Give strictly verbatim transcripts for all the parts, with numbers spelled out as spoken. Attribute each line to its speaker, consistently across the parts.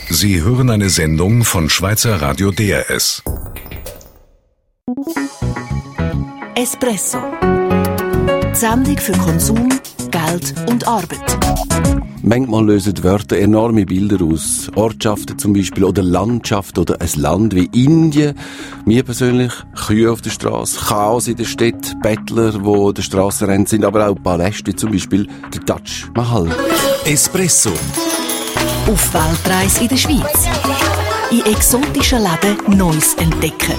Speaker 1: Sie hören eine Sendung von Schweizer Radio D R S.
Speaker 2: Espresso. Die Sendung für Konsum, Geld und Arbeit.
Speaker 3: Manchmal lösen Wörter enorme Bilder aus. Ortschaften zum Beispiel oder Landschaften oder ein Land wie Indien. Mir persönlich Kühe auf der Straße, Chaos in der Stadt, Bettler, die der Straße rennen sind, aber auch Paläste, zum Beispiel der Taj Mahal.
Speaker 1: Espresso.
Speaker 2: Auf Weltreise in der Schweiz. In exotischen Läden Neues entdecken.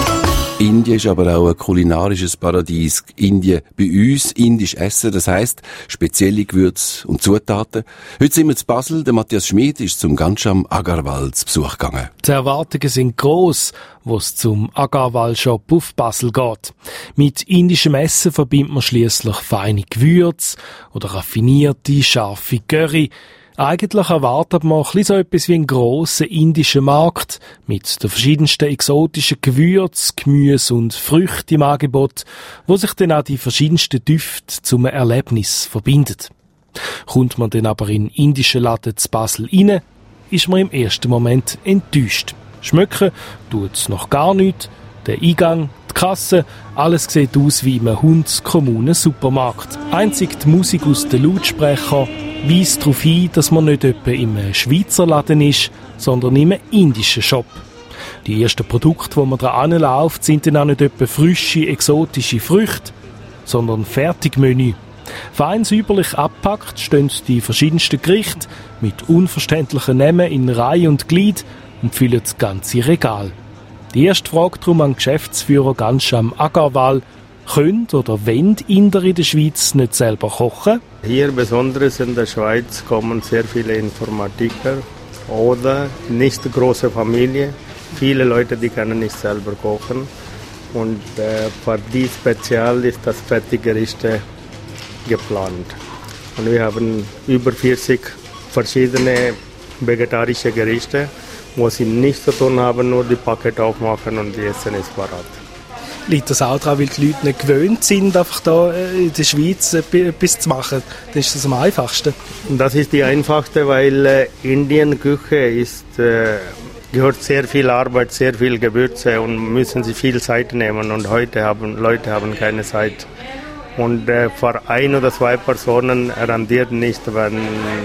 Speaker 3: Indien ist aber auch ein kulinarisches Paradies. Indien bei uns, indisch essen, das heisst spezielle Gewürze und Zutaten. Heute sind wir zu Basel. Der Matthias Schmid ist zum Gansham Agarwal zu Besuch gegangen.
Speaker 4: Die Erwartungen sind gross, wo es zum Agarwal-Shop auf Basel geht. Mit indischem Essen verbindet man schliesslich feine Gewürze oder raffinierte, scharfe Curry. Eigentlich erwartet man ein so etwas wie einen grossen indischen Markt mit den verschiedensten exotischen Gewürzen, Gemüse und Früchten im Angebot, wo sich dann auch die verschiedensten Düfte zum Erlebnis verbindet. Kommt man dann aber in indische Laden zu Basel rein, ist man im ersten Moment enttäuscht. Schmecken tut's noch gar nichts. Der Eingang, die Kasse, alles sieht aus wie in einem hundskommunen Supermarkt. Einzig die Musik aus den Lautsprechern weist darauf hin, dass man nicht etwa im Schweizer Laden ist, sondern im indischen Shop. Die ersten Produkte, die man da anläuft, sind dann auch nicht etwa frische, exotische Früchte, sondern Fertigmenü. Fein säuberlich abgepackt stehen die verschiedensten Gerichte mit unverständlichen Namen in Reihe und Glied und füllen das ganze Regal. Die erste Frage darum an Geschäftsführer Gansham Agarwal: Können oder wollen Inder in der Schweiz nicht selber kochen?
Speaker 5: Hier besonders in der Schweiz kommen sehr viele Informatiker oder nicht große Familie. Viele Leute, die können nicht selber kochen. Und äh, für die Spezial ist das Fertiggerichte geplant. Und wir haben über vierzig verschiedene vegetarische Gerichte, wo sie nichts zu tun haben, nur die Paket aufmachen und die Essen ist parat.
Speaker 4: Liegt das auch daran, weil die Leute nicht gewöhnt sind, einfach da in der Schweiz etwas zu machen? Dann ist das am einfachsten.
Speaker 5: Das ist die einfachste, weil äh, Indien-Küche ist, äh, gehört sehr viel Arbeit, sehr viel Gewürze und müssen sie viel Zeit nehmen. Und heute haben Leute haben keine Zeit. Und äh, für ein oder zwei Personen rendiert nicht, wenn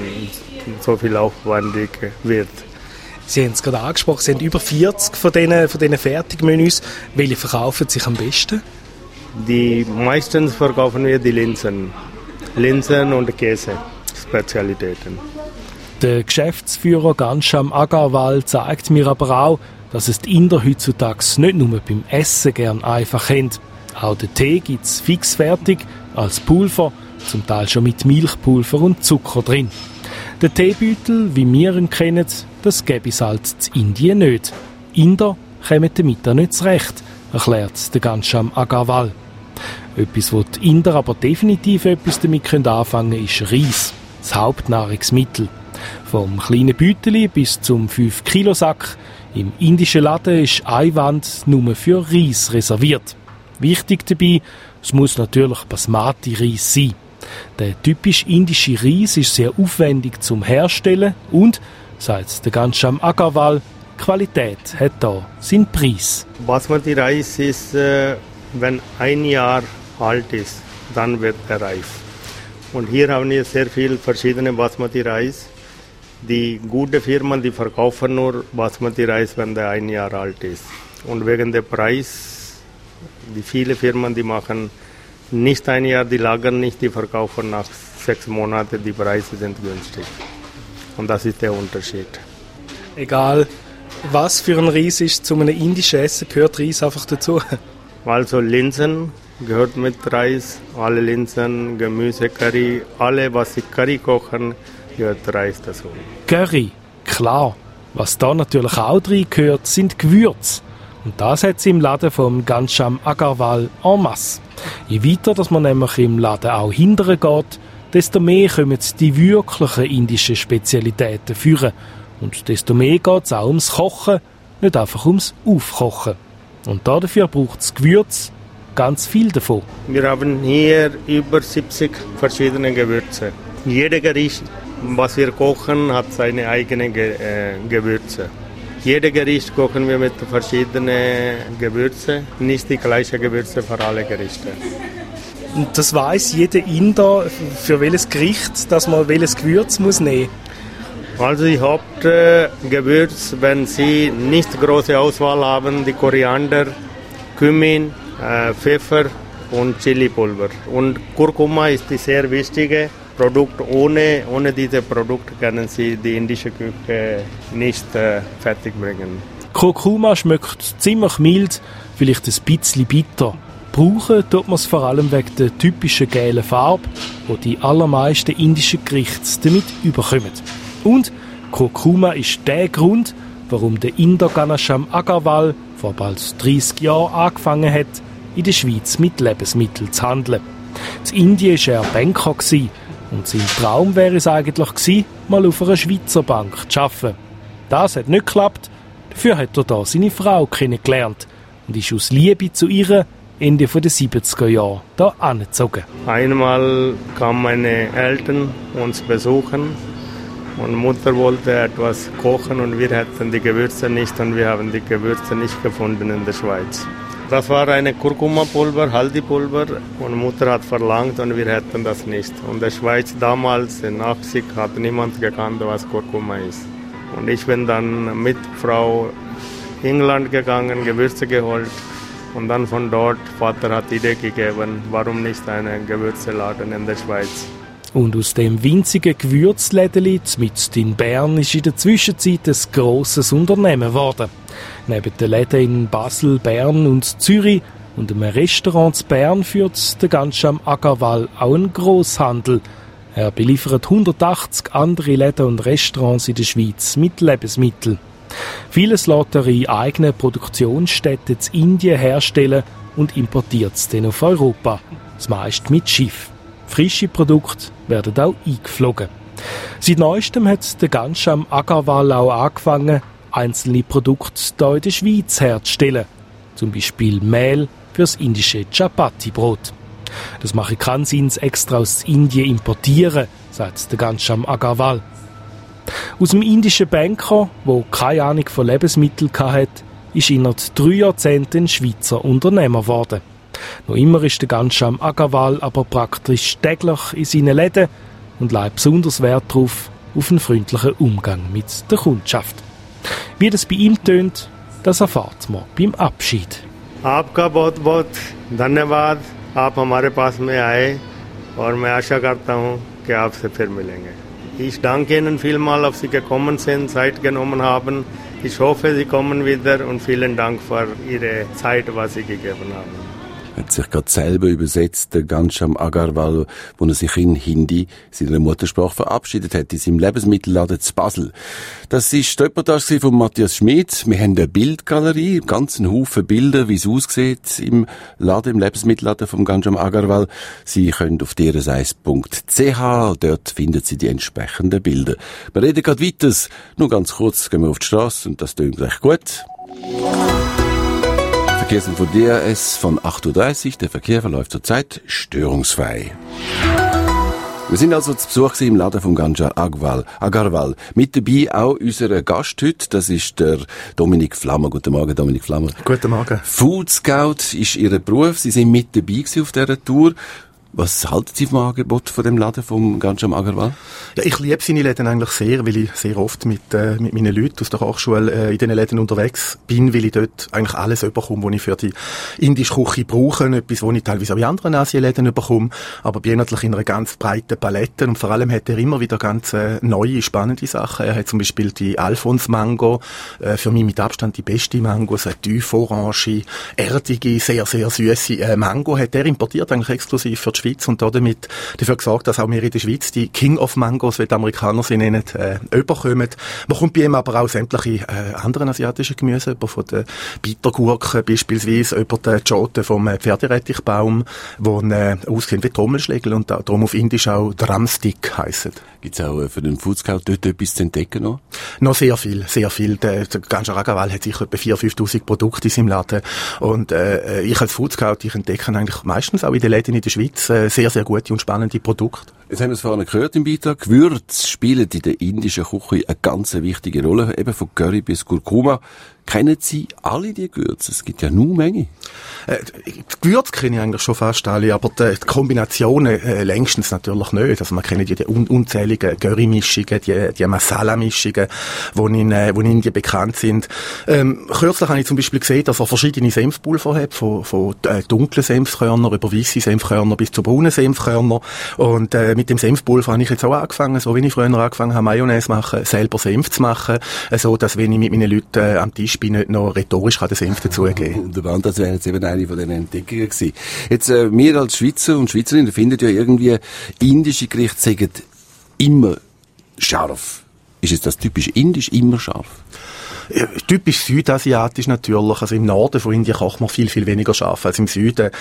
Speaker 5: so viel aufwendig wird.
Speaker 4: Sie haben es gerade angesprochen, Sie haben über vierzig von diesen, von diesen Fertigmenüs. Welche verkaufen sich am besten?
Speaker 5: Die meistens verkaufen wir die Linsen. Linsen und Käse, Spezialitäten.
Speaker 4: Der Geschäftsführer Gansham Agarwal zeigt mir aber auch, dass es die Inder heutzutage nicht nur beim Essen gern einfach haben. Auch den Tee gibt es fix fertig, als Pulver, zum Teil schon mit Milchpulver und Zucker drin. Der Teebeutel, wie wir ihn kennen, das gäbe es halt in Indien nicht. Inder kommen damit auch nicht zurecht, erklärt der Gansham Agarwal. Etwas, wo die Inder aber definitiv etwas damit anfangen können, ist Reis, das Hauptnahrungsmittel. Vom kleinen Beuteli bis zum fünf Kilo Sack. Im indischen Laden ist eine Wand nur für Reis reserviert. Wichtig dabei, es muss natürlich Basmati-Reis sein. Der typisch indische Reis ist sehr aufwendig zum Herstellen und, sagt der Gansham Agarwal, Qualität hat da seinen Preis.
Speaker 5: Basmati-Reis ist, äh, wenn ein Jahr alt ist, dann wird er reif. Und hier haben wir sehr viele verschiedene Basmati-Reis. Die guten Firmen, die verkaufen nur Basmati-Reis, wenn der ein Jahr alt ist. Und wegen der Preis, die viele Firmen, die machen nicht ein Jahr, die lagern nicht, die verkaufen nach sechs Monaten, die Preise sind günstig. Und das ist der Unterschied.
Speaker 4: Egal, was für ein Reis ist, zu einem indischen Essen gehört Reis einfach dazu.
Speaker 5: Also Linsen gehört mit Reis, alle Linsen, Gemüse, Curry, alle, was sie Curry kochen, gehört Reis dazu.
Speaker 4: Curry, klar. Was da natürlich auch drin gehört, sind Gewürze. Und das hat sie im Laden vom Gansham Agarwal en masse. Je weiter, dass man nämlich im Laden auch hindern geht, desto mehr kommen die wirklichen indischen Spezialitäten führen. Und desto mehr geht es auch ums Kochen, nicht einfach ums Aufkochen. Und dafür braucht es Gewürze, ganz viel davon.
Speaker 5: Wir haben hier über siebzig verschiedene Gewürze. Jedes Gericht was wir kochen, hat seine eigenen Ge- äh, Gewürze. Jedes Gericht kochen wir mit verschiedenen Gewürzen, nicht die gleichen Gewürze für alle Gerichte.
Speaker 4: Und das weiss jeder Inder, für welches Gericht, dass man welches Gewürz muss nehmen.
Speaker 5: Also die Hauptgewürze, äh, wenn Sie nicht große Auswahl haben, die Koriander, Cumin, äh, Pfeffer und Chilipulver. Und Kurkuma ist das sehr wichtige Produkt. Ohne, ohne diese Produkte können Sie die indische Küche nicht äh, fertigbringen.
Speaker 4: Kurkuma schmeckt ziemlich mild, vielleicht ein bisschen bitter. Brauchen tut man es vor allem wegen der typischen gelben Farbe, die die allermeisten indischen Gerichte damit überkommen. Und Kurkuma ist der Grund, warum der Inder Ghanasham Agarwal vor bald dreissig Jahren angefangen hat, in der Schweiz mit Lebensmitteln zu handeln. In Indien war er Banker und sein Traum wäre es eigentlich gewesen, mal auf einer Schweizer Bank zu arbeiten. Das hat nicht geklappt, dafür hat er da seine Frau kennengelernt und ist aus Liebe zu ihr Ende der siebziger Jahre da angezogen.
Speaker 5: Einmal kamen meine Eltern uns besuchen und Mutter wollte etwas kochen und wir hatten die Gewürze nicht und wir haben die Gewürze nicht gefunden in der Schweiz. Das war eine Kurkuma-Pulver, Haldi-Pulver und Mutter hat verlangt und wir hatten das nicht. Und in der Schweiz damals, in achtzig, hat niemand gekannt, was Kurkuma ist. Und ich bin dann mit Frau England gegangen, Gewürze geholt. Und dann von dort, Vater hat die Idee gegeben, warum nicht einen Gewürzladen in der Schweiz.
Speaker 4: Und aus dem winzigen Gewürzlädeli mit in Bern ist in der Zwischenzeit ein grosses Unternehmen geworden. Neben den Läden in Basel, Bern und Zürich und einem Restaurant in Bern führt der Ghanasham Agarwal auch einen Grosshandel. Er beliefert hundertachtzig andere Läden und Restaurants in der Schweiz mit Lebensmitteln. Vieles lässt er in eigenen Produktionsstätten in Indien herstellen und importiert es dann auf Europa. Das meiste mit Schiff. Frische Produkte werden auch eingeflogen. Seit Neuestem hat der Ghanasham Agarwal auch angefangen, einzelne Produkte hier in der Schweiz herzustellen. Zum Beispiel Mehl für das indische Chapati-Brot. Das mache keinen Sinn, extra aus Indien importieren, sagt der Ghanasham Agarwal. Aus dem indischen Banker, der keine Ahnung von Lebensmitteln hatte, ist innerhalb drei Jahrzehnten ein Schweizer Unternehmer geworden. Noch immer ist der Ghanasham Agarwal aber praktisch täglich in seinen Läden und legt besonders Wert darauf, auf einen freundlichen Umgang mit der Kundschaft. Wie das bei ihm tönt, das erfahrt man beim Abschied.
Speaker 5: आपका बहुत बहुत धन्यवाद आप हमारे पास में आए और मैं आशा करता हूँ कि आपसे फिर मिलेंगे. Ich danke Ihnen vielmals, dass Sie gekommen sind, Zeit genommen haben. Ich hoffe, Sie kommen wieder und vielen Dank für Ihre Zeit, was Sie gegeben haben.
Speaker 3: Er hat sich gerade selber übersetzt, der Ghanasham Agarwal, wo er sich in Hindi, seiner Muttersprache, verabschiedet hat, in seinem Lebensmittelladen zu Basel. Das war die Reportage von Matthias Schmid. Wir haben eine Bildgalerie, einen ganzen Haufen Bilder, wie es aussieht im Laden, im Lebensmittelladen vom Ghanasham Agarwal. Sie können auf d r s eins punkt c h, dort finden Sie die entsprechenden Bilder. Wir reden gerade weiter. Nur ganz kurz gehen wir auf die Strasse und das klingt recht gut. Verkehrsinfo D R S von acht Uhr dreißig. Der Verkehr verläuft zurzeit störungsfrei. Wir sind also zu Besuch im Laden vom Ghanasham Agarwal. Mit dabei auch unser Gast heute, das ist der Dominik Flammer. Guten Morgen, Dominik Flammer.
Speaker 6: Guten Morgen.
Speaker 3: Food Scout ist Ihr Beruf. Sie sind mit dabei auf dieser Tour. Was halten Sie vom Angebot von dem Laden vom Ghanasham Agarwal?
Speaker 6: Ja, ich liebe seine Läden eigentlich sehr, weil ich sehr oft mit, äh, mit meinen Leuten aus der Hochschule äh, in diesen Läden unterwegs bin, weil ich dort eigentlich alles bekomme, was ich für die indische Küche brauche. Etwas, was ich teilweise auch in anderen Asienläden bekomme, aber bin natürlich in einer ganz breiten Palette und vor allem hat er immer wieder ganz äh, neue, spannende Sachen. Er hat zum Beispiel die Alphons Mango, äh, für mich mit Abstand die beste Mango, so eine tief orange, erdige, sehr, sehr süße äh, Mango hat er importiert, eigentlich exklusiv für die Schweiz und damit dafür gesorgt, dass auch wir in der Schweiz die King of Mangos, wie die Amerikaner sie nennen, äh, überkommen. Man kommt bei ihm aber auch sämtliche äh, anderen asiatischen Gemüse, über von den Bittergurken beispielsweise, über den Chote vom äh, Pferderettichbaum, wo äh, aussehen wie Trommelschlägel und da, darum auf Indisch auch Drumstick heissen.
Speaker 3: Gibt es auch äh, für den Food Scout dort etwas zu entdecken noch?
Speaker 6: Noch sehr viel, sehr viel. Der, der Ghanasham Agarwal hat sicher etwa viertausend, fünftausend Produkte in seinem Laden und äh, ich als Food Scout, ich entdecke eigentlich meistens auch in den Läden in der Schweiz äh, sehr, sehr gute und spannende Produkte.
Speaker 3: Jetzt haben wir es vorhin gehört im Beitrag. Gewürze spielen in der indischen Küche eine ganz wichtige Rolle, eben von Curry bis Kurkuma. Kennen Sie alle die Gewürze? Es gibt ja nur Menge.
Speaker 6: Äh, die Gewürze kenne ich eigentlich schon fast alle, aber die, die Kombinationen äh, längstens natürlich nicht. Also man kennt ja die un unzähligen Curry-Mischungen, die, die Masala-Mischungen, die in, äh, die in Indien bekannt sind. Ähm, kürzlich habe ich zum Beispiel gesehen, dass er verschiedene Senfpulver hat, von, von äh, dunklen Senfkörner über weisse Senfkörner bis zu braunen Senfkörner. Und äh, mit dem Senfpulver habe ich jetzt auch angefangen, so wie ich früher angefangen habe, Mayonnaise zu machen, selber Senf zu machen, äh, so dass wenn ich mit meinen Leuten äh, am Tisch bin, nicht noch rhetorisch kann den Senf dazugeben.
Speaker 3: Wunderbar, das wäre jetzt eben eine von den Entdeckungen gewesen. Jetzt, äh, wir als Schweizer und Schweizerinnen finden ja irgendwie, indische Gerichte sagen immer scharf. Ist es das typisch indisch, immer scharf?
Speaker 6: Ja, typisch südasiatisch natürlich. Also im Norden von Indien kocht man viel, viel weniger scharf als im Süden.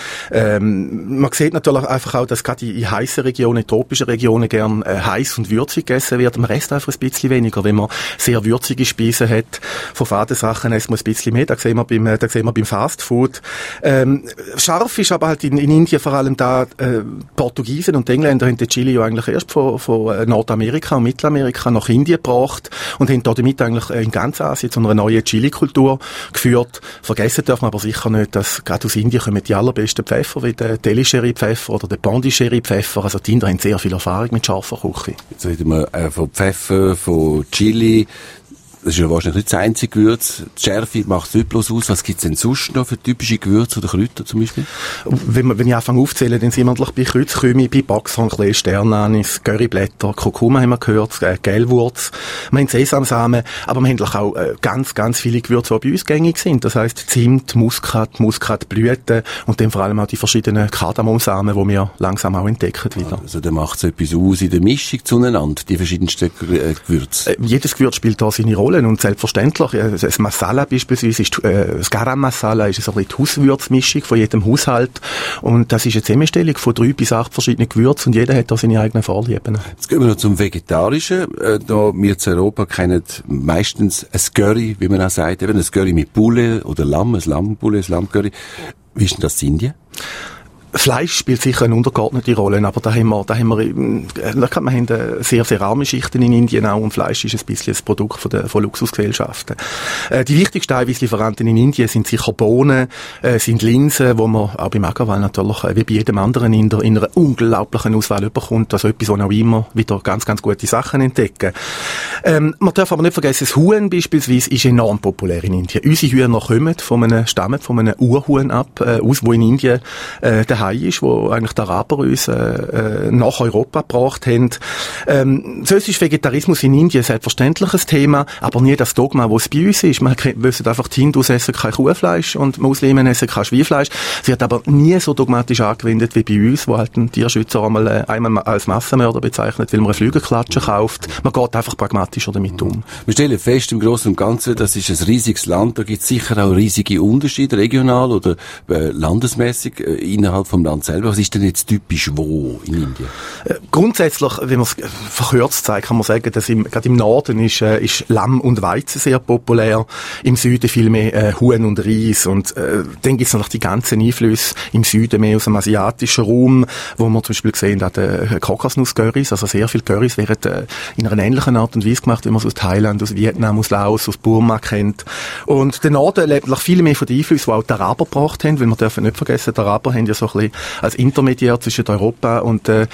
Speaker 6: Ähm, man sieht natürlich einfach auch, dass gerade in heißen Regionen, in tropischen Regionen gern äh, heiß und würzig gegessen wird. Man isst einfach ein bisschen weniger. Wenn man sehr würzige Speisen hat, von Fadensachen isst man ein bisschen mehr. Da sehen wir beim, da sehen wir beim Fast Food. Ähm, scharf ist aber halt in, in Indien vor allem da, äh, Portugiesen und Engländer haben den Chili ja eigentlich erst von, von Nordamerika und Mittelamerika nach Indien gebracht und haben damit eigentlich in ganz Asien zu einer neuen Chili-Kultur geführt. Vergessen darf man aber sicher nicht, dass gerade aus Indien kommen die allerbesten Pfeffer, wie der Delhi-Sherry-Pfeffer oder der Pondicherry-Pfeffer. Also die Inder haben sehr viel Erfahrung mit scharfer Küche.
Speaker 3: Jetzt reden wir äh, von Pfeffer, von Chili. Das ist ja wahrscheinlich nicht das einzige Gewürz. Die Schärfe macht es nicht bloß aus. Was gibt es denn sonst noch für typische Gewürze oder Kräuter zum Beispiel?
Speaker 6: Wenn, wir, wenn ich anfange aufzuzählen, dann sind wir bei Kreuzkümmel, bei Boxhornklee, Sternanis, Curryblätter, Kurkuma haben wir gehört, äh, Gelwurz, wir haben Sesamsamen, aber wir haben auch äh, ganz, ganz viele Gewürze, die bei uns gängig sind. Das heisst Zimt, Muskat, Muskatblüten und dann vor allem auch die verschiedenen Kardamomsamen, die wir langsam auch entdecken wieder.
Speaker 3: Also da macht es etwas aus in der Mischung zueinander, die verschiedensten äh, Gewürze?
Speaker 6: Äh, jedes Gewürz spielt da seine Rolle. Und selbstverständlich, das Masala beispielsweise, ist, äh, das Garam Masala ist so ein bisschen die Hauswürzmischung von jedem Haushalt. Und das ist eine Zusammenstellung von drei bis acht verschiedenen Gewürzen und jeder hat da seine eigenen Vorlieben.
Speaker 3: Jetzt gehen wir noch zum Vegetarischen. Äh, da wir zu Europa kennen meistens ein Curry, wie man auch sagt, eben ein Curry mit Poulet oder Lamm, ein Lammbulle, ein Lammcurry. Wie ist denn das in Indien?
Speaker 6: Fleisch spielt sicher eine untergeordnete Rolle, aber da haben wir, da haben wir, da kann man haben sehr, sehr arme Schichten in Indien auch und Fleisch ist ein bisschen ein Produkt von, der, von Luxusgesellschaften. Äh, die wichtigsten Eiweißlieferanten in Indien sind sicher Bohnen, äh, sind Linsen, wo man auch beim Ackerwald natürlich, äh, wie bei jedem anderen Inder, in einer unglaublichen Auswahl überkommt, also etwas, wo auch immer wieder ganz, ganz gute Sachen entdecken. Ähm, man darf aber nicht vergessen, das Huhn beispielsweise ist enorm populär in Indien. Unsere Hühner kommen von einem, stammen von einem Urhuhn ab, äh, aus, wo in Indien, äh, der Hai ist, wo eigentlich die Araber uns äh, nach Europa gebracht haben. Ähm, sonst ist Vegetarismus in Indien ein selbstverständliches Thema, aber nie das Dogma, das es bei uns ist. Man wissen einfach, die Hindus essen kein Kuhfleisch und Muslimen essen kein Schweinfleisch. Es wird aber nie so dogmatisch angewendet wie bei uns, wo halt ein Tierschützer einmal, äh, einmal als Massenmörder bezeichnet, weil man eine Flügelklatsche kauft. Man geht einfach pragmatischer damit um.
Speaker 3: Wir stellen fest, im Großen und Ganzen, das ist ein riesiges Land, da gibt es sicher auch riesige Unterschiede, regional oder äh, landesmäßig äh, innerhalb vom Land selber. Was ist denn jetzt typisch wo in Indien?
Speaker 6: Äh, grundsätzlich, wenn man es verkürzt sagt, kann man sagen, dass im, gerade im Norden ist, äh, ist Lamm und Weizen sehr populär, im Süden viel mehr äh, Huhn und Reis und äh, dann gibt es noch die ganzen Einflüsse im Süden mehr aus dem asiatischen Raum, wo man zum Beispiel gesehen hat, äh, Kokosnuss-Currys, also sehr viele Currys werden äh, in einer ähnlichen Art und Weise gemacht, wie man es aus Thailand, aus Vietnam, aus Laos, aus Burma kennt. Und der Norden lebt noch viel mehr von den Einflüssen, die auch die Araber gebracht haben, weil wir dürfen nicht vergessen, die Araber haben ja so ein bisschen als Intermediär zwischen Europa und äh,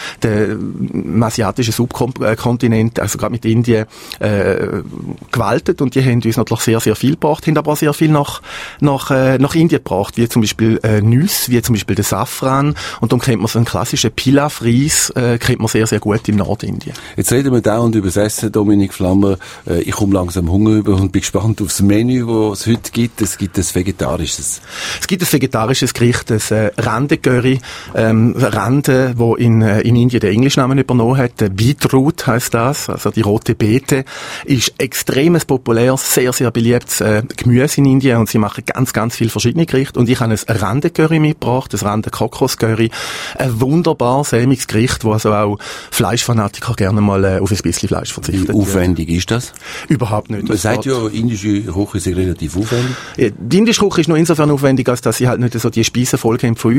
Speaker 6: dem asiatischen Subkontinent, also gerade mit Indien, äh, gewaltet und die haben uns natürlich sehr, sehr viel gebracht, haben aber auch sehr viel nach, nach, äh, nach Indien gebracht, wie zum Beispiel äh, Nüsse, wie zum Beispiel der Safran und dann kennt man so einen klassischen Pilaf-Reis, äh, kennt man sehr, sehr gut in Nordindien.
Speaker 3: Jetzt reden wir dauernd über das Essen, Dominik Flammer. Äh, ich komme langsam Hunger über und bin gespannt aufs Menü, das es heute gibt. Es gibt ein vegetarisches.
Speaker 6: Es gibt ein vegetarisches Gericht, das äh, Rande-Curry, ähm, Rande, wo in, äh, in Indien den Englischnamen übernommen hat. Beetroot heisst das, also die rote Beete, ist extremes populäres, sehr, sehr beliebtes äh, Gemüse in Indien und sie machen ganz, ganz viele verschiedene Gerichte und ich habe ein Rande-Curry mitgebracht, das Rande-Kokos-Curry, ein wunderbar sämiges Gericht, wo also auch Fleischfanatiker gerne mal äh, auf ein bisschen Fleisch verzichten.
Speaker 3: Wie aufwendig ist das?
Speaker 6: Überhaupt nicht.
Speaker 3: Man sagt ja, indische Küche ist relativ aufwendig.
Speaker 6: Ja, die indische Küche ist nur insofern aufwendig, als dass sie halt nicht so die Speisenfolge haben von uns. Die traditionelle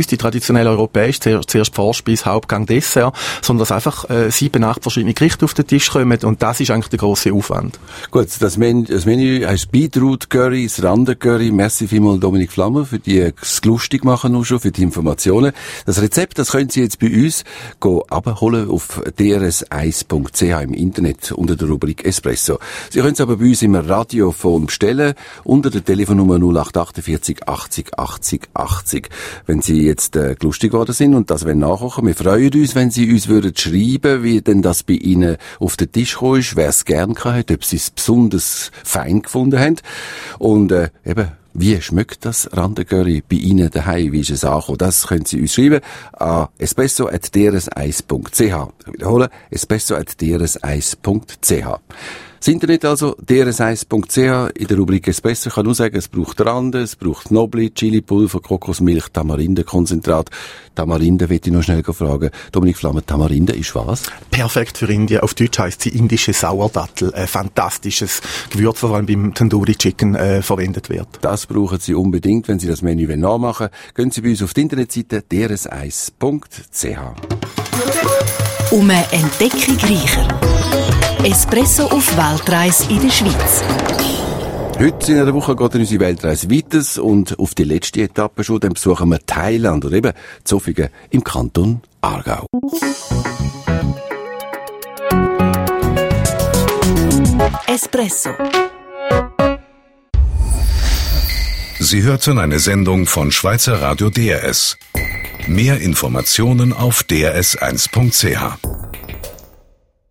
Speaker 6: traditionell europäisch, zuerst, zuerst Vorspeise, Hauptgang, Dessert, sondern dass einfach äh, sieben, acht verschiedene Gerichte auf den Tisch kommen und das ist eigentlich der grosse Aufwand.
Speaker 3: Gut, das Menü, das Menü heisst Beetroot Curry, das Rande Curry. Merci vielmals Dominik Flammer für die das lustig machen nur schon, für die Informationen. Das Rezept, das können Sie jetzt bei uns abholen auf d r s eins punkt c h im Internet unter der Rubrik Espresso. Sie können es aber bei uns im Radiofon bestellen unter der Telefonnummer null acht vier acht achtzig achtzig achtzig. Wenn Sie jetzt äh, lustig geworden sind und das wollen nachkochen, wir freuen uns, wenn Sie uns würden schreiben, wie denn das bei Ihnen auf den Tisch gekommen ist, wer es gern gehabt hat, ob Sie es besonders fein gefunden haben. Und äh, eben, wie schmeckt das Randengurry bei Ihnen daheim? Wie ist es angekommen? Das können Sie uns schreiben an espresso at d r s eins punkt c h. Ich wiederhole, espresso at d r s eins punkt c h. Das Internet also, d r s eins punkt c h, in der Rubrik Espresso. Ich kann nur sagen, es braucht Rande, es braucht Nobli, Chilipulver, Kokosmilch, Tamarindenkonzentrat. Tamarinde, möchte ich noch schnell fragen. Dominik Flammer, Tamarinde ist was?
Speaker 6: Perfekt für Indien. Auf Deutsch heisst sie indische Sauerdattel. Ein fantastisches Gewürz, das vor allem beim Tandoori Chicken äh, verwendet wird.
Speaker 3: Das brauchen Sie unbedingt, wenn Sie das Menü nachmachen wollen. Gehen Sie bei uns auf die Internetseite d r s eins punkt c h.
Speaker 2: Um eine Entdeckung reicher. Espresso auf Weltreise in der Schweiz.
Speaker 3: Heute in einer Woche geht unsere Weltreise weiter und auf die letzte Etappe schon, dann besuchen wir Thailand oder eben Zofingen im Kanton Aargau.
Speaker 2: Espresso.
Speaker 1: Sie hörten eine Sendung von Schweizer Radio D R S. Mehr Informationen auf d r s eins punkt c h.